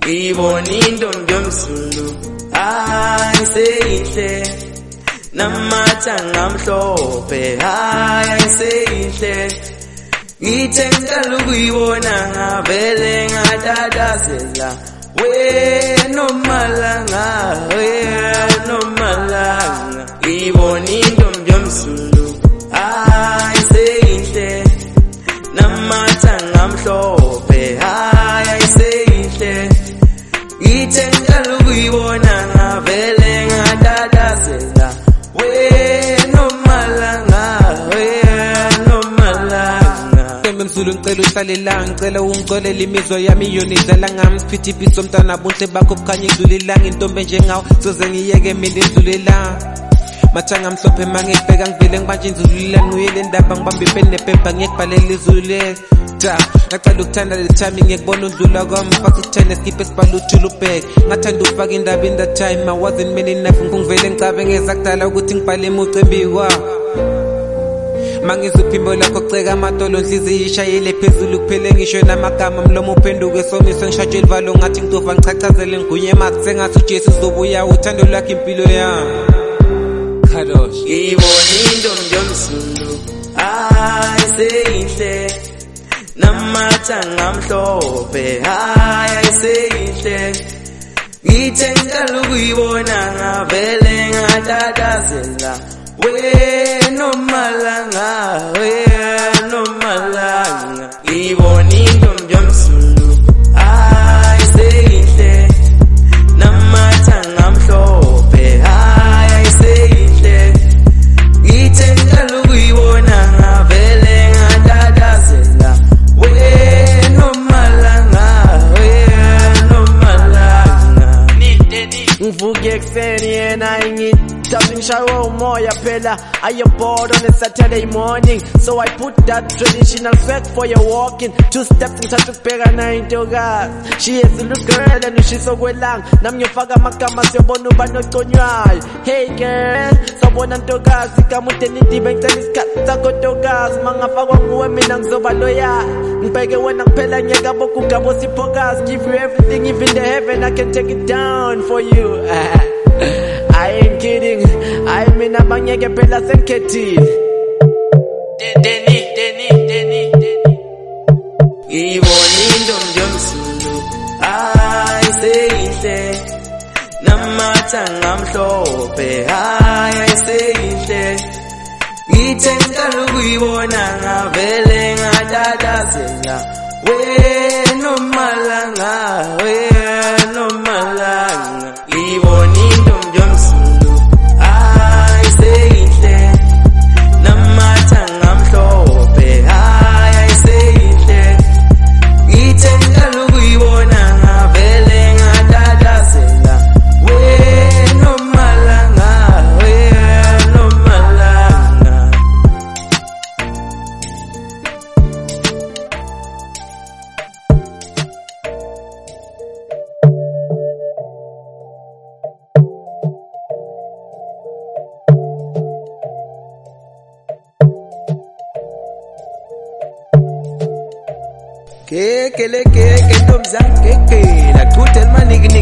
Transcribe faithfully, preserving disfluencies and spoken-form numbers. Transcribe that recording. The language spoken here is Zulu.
Ngibona intombi yomZulu hayi seyihle namathanga amhlophe hayi ayiseyihle ngithe ngiqala ukuyibona ngavele ngatatazela wena Malanga wena Malanga ngibona intombi yomZulu hayi seyihle namathanga amhlophe hayi ayiseyihle ngithe ngiqala ukuyibona ngavele ngatatazela wena Malanga wena Malanga Mzulu ngicela uhlale la ngicela ungicolela imizwa yami yonidlala ngami siphithe ibiso mntana bonhle bakho bukhanya idlulelanga intombi njengawe soze ngiyeke mina idlulela mathanga amhlophe mangibheka ngivele ngibanje inzululela nguyele ndaba ngibambe ipeni nephepha ngiyekubhalela izulu letha ngacela ukuthanda le time ngiyekubona undlula kwami faka ukuthanda skip esibhala uthula ubheke ngathanda ufaka indaba in that time I wasn't many enough ngivele ngicabe ngeza kudala ukuthi ngibhale emucembi kwa mangizuphimbo lakho ceka amadolo nhliziyo ishayele phezulu kuphele ngisho namagama mlomo uphenduke somiso ngishajwe livalo ngathi ngitofa ngichachazele ngunye mathi sengathi uJesu uzobuya uthando lwakhe impilo yami Kadosh ngibona intombi yomZulu hayi seyihle namathanga amhlophe hayi ayiseyihle ngithe ngiqala ukuyibona ngavele ngatatazela wena Malanga wena Malanga ngibona intombi yomZulu hayi seyihle namathanga amhlophe hayi ayiseyihle ngithe ngiqala ukuyibona ngavele ngatatazela wena Malanga wena Malanga ngivuke ekuseni yena ingithi ngishawe umoya phela I am bored on a Saturday morning so I put that traditional swag for your walking two steps ngithatha ukubheka nayo intokazi she is a little girl and she's okwelanga nami ngiyofaka amagama siyobona ubani oconywayo hey girl sabona ntokazi kamude nidibe ngicela isikhathi sakho ntokazi mangafakwa nguwe mina ngizoba loyal ngibheke wena kuphela ngiyeka bokugabo siphokazi give you everything even the heaven I can take it down for you I ain't kidding I mean abangeke phela sengikhethile Deni Deni Deni Deni ngibona intombi yomZulu hayi seyihle namathanga amhlophe hayi ayiseyihle ngithe ngiqala ukuyibona ngavele ngatatazela wena Malanga wena Malanga ngibona intombi yomZulu hayi seyihle namathanga amhlophe hayi ayiseyihle ngithe ngiqala ukuyibona ngavele ngatatazela wena Malanga wena Malanga Kekele keke ntombi zangikekela qhudelwa maniki